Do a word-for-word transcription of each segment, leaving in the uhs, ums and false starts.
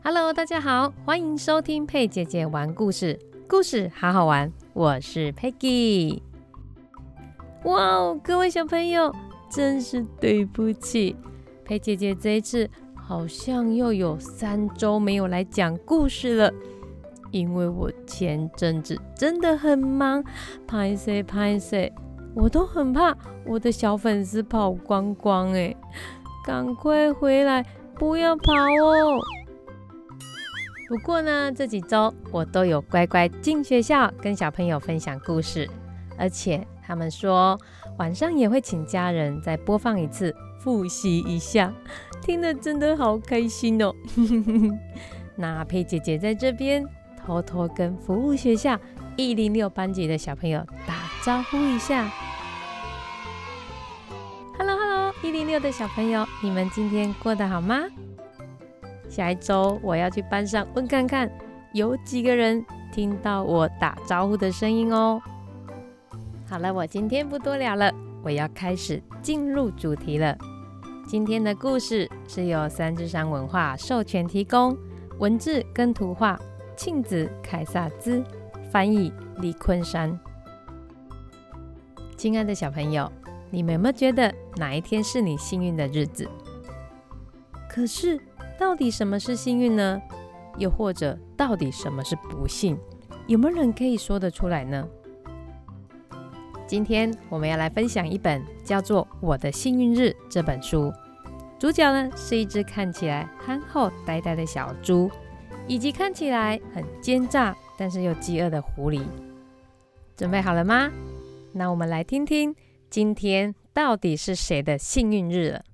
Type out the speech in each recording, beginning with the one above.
Hello， 大家好，欢迎收听佩姐姐玩故事，故事好好玩，我是 Peggy。哇哦，各位小朋友，真是对不起，佩姐姐这一次好像又有三周没有来讲故事了，因为我前阵子真的很忙，拍摄拍摄，我都很怕我的小粉丝跑光光哎，赶快回来，不要跑哦！不过呢，这几周我都有乖乖进学校跟小朋友分享故事，而且他们说晚上也会请家人再播放一次，复习一下，听得真的好开心哦。那佩姐姐在这边偷偷跟服务学校一零六班级的小朋友打招呼一下。Hello Hello， 一零六的小朋友，你们今天过得好吗？下一周我要去班上问看看，有几个人听到我打招呼的声音哦。好了，我今天不多聊了，我要开始进入主题了。今天的故事是由三之山文化授权提供，文字跟图画庆子凯撒兹，翻译李昆山。亲爱的小朋友，你们有没有觉得哪一天是你幸运的日子？可是到底什么是幸运呢？又或者到底什么是不幸？有没有人可以说得出来呢？今天我们要来分享一本叫做《我的幸运日》这本书，主角呢是一只看起来憨厚呆呆的小猪，以及看起来很奸诈但是又饥饿的狐狸。准备好了吗？那我们来听听今天到底是谁的幸运日了。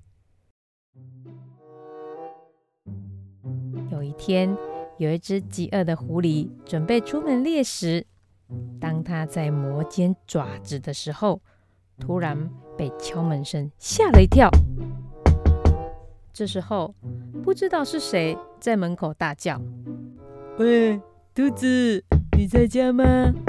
有一天，有一只饥饿的狐狸准备出门猎食，当它在磨尖爪子的时候，突然被敲门声吓了一跳。这时候不知道是谁在门口大叫：喂，兔子，你在家吗？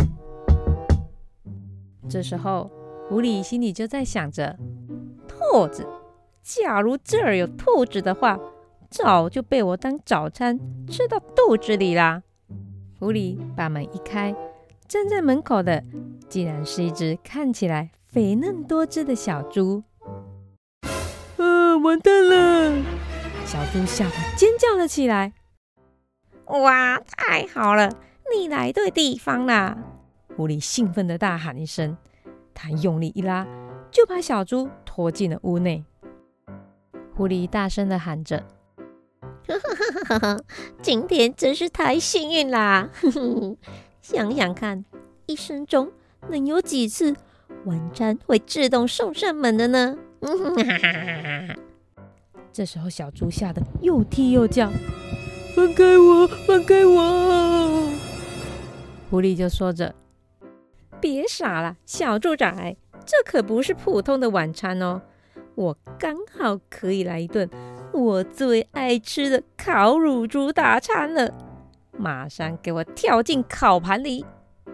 这时候狐狸心里就在想着，兔子，假如这儿有兔子的话，早就被我当早餐吃到肚子里啦。狐狸把门一开，站在门口的竟然是一只看起来肥嫩多汁的小猪。啊，完蛋了！小猪吓得尖叫了起来。哇，太好了，你来对地方啦！狐狸兴奋地大喊一声，他用力一拉，就把小猪拖进了屋内。狐狸大声地喊着， 今天真是太幸运啦！想想看，一生中能有几次晚餐会自动送上门的呢？ 这时候小猪吓得又踢又叫，放开我，放开我！狐狸就说着，别傻了，小猪仔，这可不是普通的晚餐哦，我刚好可以来一顿我最爱吃的烤乳猪大餐了，马上给我跳进烤盘里！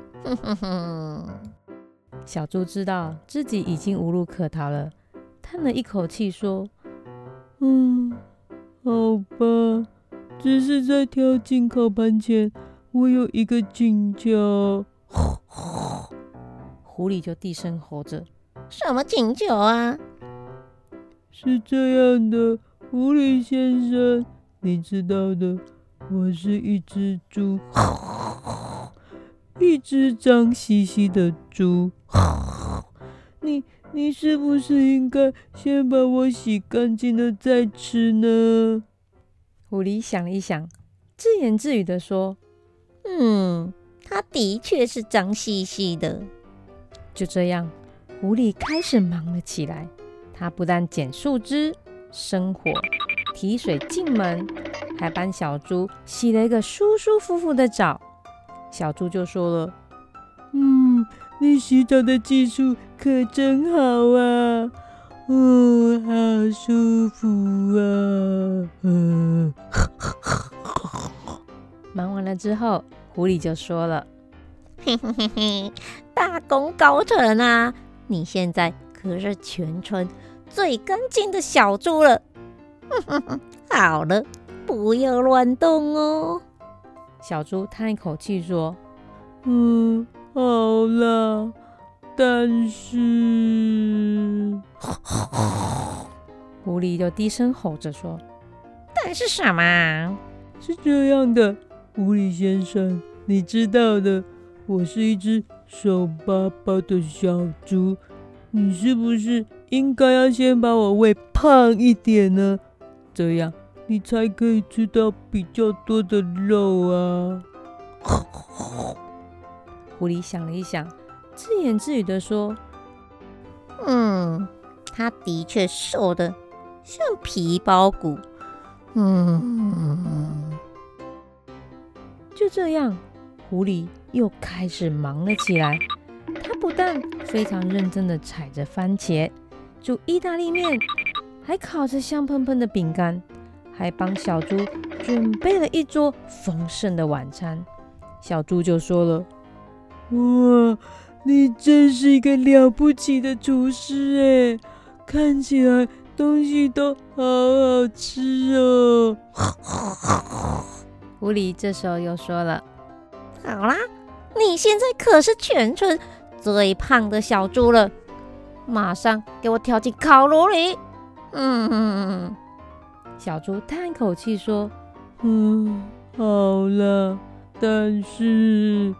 小猪知道自己已经无路可逃了，叹了一口气说，嗯，好吧，只是在跳进烤盘前，我有一个请求。狐狸就低声吼着， 什么请求啊？ 是这样的，狐狸先生，你知道的，我是一只猪，一只脏兮兮的猪。你你是不是应该先把我洗干净了再吃呢？狐狸想一想，自言自语地说， 嗯，它的确是脏兮兮的。 就这样，狐狸开始忙了起来。他不但捡树枝、生火、提水进门，还帮小猪洗了一个舒舒服服的澡。小猪就说了，嗯，你洗澡的技术可真好啊，哦，好舒服啊。嗯、忙完了之后，狐狸就说了， 嘿嘿嘿嘿，大功告成啊，你现在可是全村最干净的小猪了。好了， 不要乱动哦。 小猪叹一口气说： 嗯，好啦，但是…… 狐狸就低声吼着说： 但是什么？ 是这样的，狐狸先生，你知道的，我是一只瘦巴巴的小猪，你是不是应该要先把我喂胖一点呢？这样你才可以吃到比较多的肉啊。 狐狸想了一想，自言自语的说： 嗯，他的确瘦的像皮包骨。嗯， 就这样，狐狸又开始忙了起来。他不但非常认真的采着番茄，煮意大利面，还烤着香喷喷的饼干，还帮小猪准备了一桌丰盛的晚餐。小猪就说了： 哇，你真是一个了不起的厨师哎！看起来东西都好好吃哦。 狐狸这时候又说了： 好啦，你现在可是全村最胖的小猪了，马上给我跳进烤炉里。嗯， 小猪叹一口气说： 嗯，好了，但是……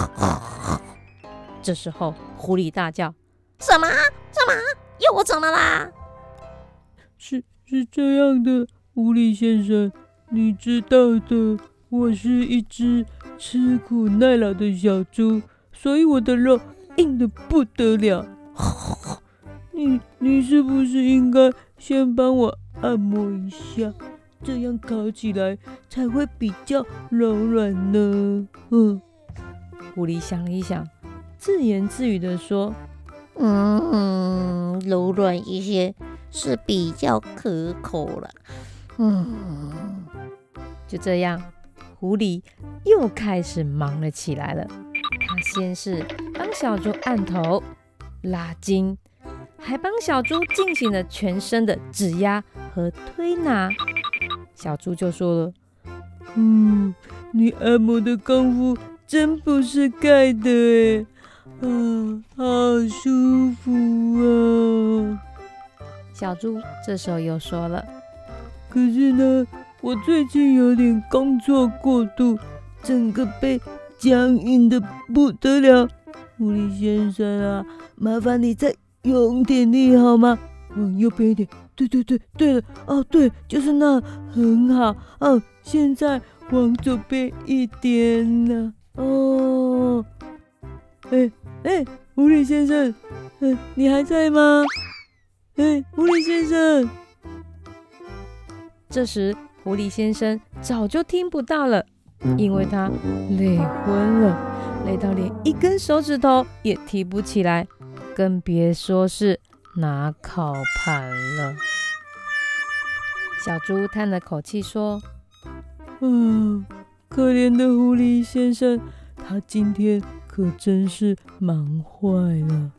这时候狐狸大叫： 什么？什么？又怎么啦？ 是是这样的，狐狸先生，你知道的，我是一只吃苦耐劳的小猪，所以我的肉硬得不得了。你你是不是应该先帮我按摩一下，这样烤起来才会比较柔软呢？嗯， 狐狸想了一想，自言自语的说： 嗯，柔软一些是比较可口了。嗯， 就这样，狐狸又开始忙了起来了。他先是帮小猪按头、拉筋，还帮小猪进行了全身的指压和推拿。小猪就说了： 嗯，你按摩的功夫真不是盖的耶，啊，好舒服啊！ 小猪这时候又说了： 可是呢，我最近有点工作过度，整个被僵硬的不得了。狐狸先生啊，麻烦你再用点力好吗？往右边一点，对对对，对了，哦对，就是那，很好。哦，现在往左边一点呢、啊。哦，哎哎，狐狸先生，嗯，你还在吗？哎，狐狸先生。 这时狐狸先生早就听不到了，因为他累昏了，累到连一根手指头也提不起来，更别说是拿烤盘了。小猪叹了口气说： 嗯，可怜的狐狸先生，他今天可真是忙坏了。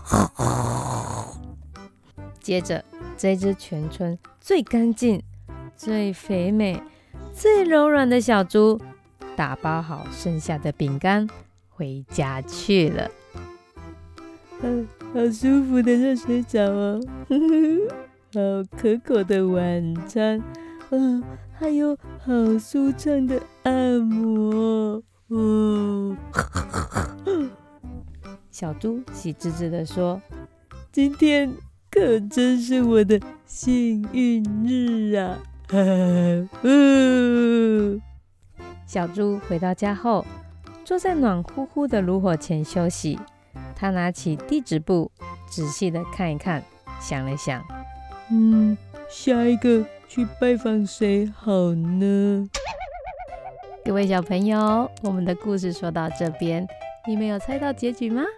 接着，这只全村最干净、最肥美、最柔软的小猪，打包好剩下的饼干，回家去了。 嗯，好舒服的热水澡哦，好可口的晚餐，嗯，还有好舒畅的按摩哦。 小猪喜滋滋地说： 今天可真是我的幸运日啊！嗯， 小猪回到家后，坐在暖乎乎的炉火前休息。他拿起地址簿，仔细的看一看，想了想， 嗯，下一个去拜访谁好呢？ 各位小朋友，我们的故事说到这边，你们有猜到结局吗？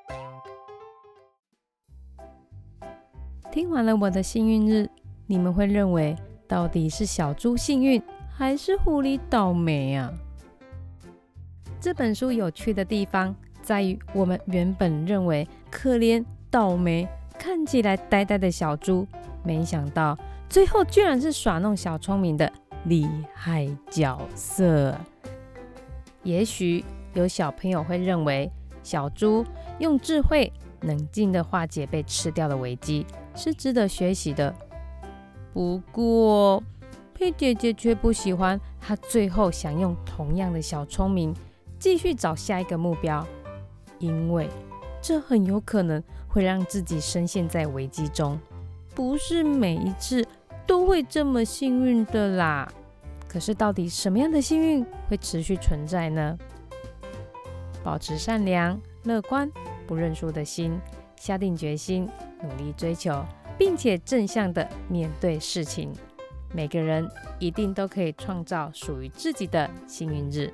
听完了我的幸运日，你们会认为到底是小猪幸运，还是狐狸倒霉啊？这本书有趣的地方在于，我们原本认为可怜、倒霉、看起来呆呆的小猪，没想到最后居然是耍弄小聪明的厉害角色。也许有小朋友会认为小猪用智慧冷静地化解被吃掉的危机是值得学习的，不过佩姐姐却不喜欢她最后想用同样的小聪明继续找下一个目标，因为这很有可能会让自己深陷在危机中，不是每一次都会这么幸运的啦。可是到底什么样的幸运会持续存在呢？保持善良、乐观、不认输的心，下定决心，努力追求，并且正向的面对事情。每个人一定都可以创造属于自己的幸运日。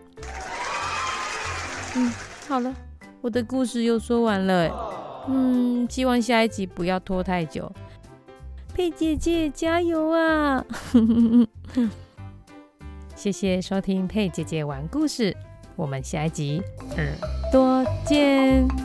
嗯，好了，我的故事又说完了。嗯，希望下一集不要拖太久。佩姐姐加油啊！谢谢收听佩姐姐玩故事，我们下一集耳朵见。